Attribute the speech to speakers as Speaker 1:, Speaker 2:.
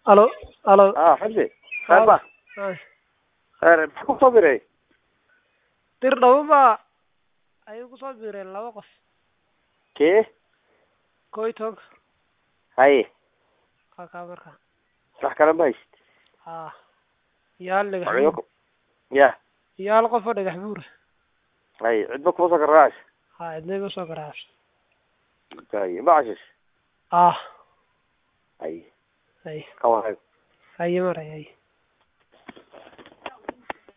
Speaker 1: الو الو
Speaker 2: حمدي خير بقى. خير محكو صبري
Speaker 1: dir dhawba ayuu ku soo biireen laba qof
Speaker 2: كي
Speaker 1: koytog
Speaker 2: هاي
Speaker 1: ka marka
Speaker 2: صح كلام بايش
Speaker 1: yaal dhagax
Speaker 2: عليكم يا
Speaker 1: yaal qof oo dhagax buur
Speaker 2: هاي عندك وصل الراس
Speaker 1: idnay soo garaash
Speaker 2: هاي ما عشش هاي
Speaker 1: hay
Speaker 2: كويس
Speaker 1: hay maray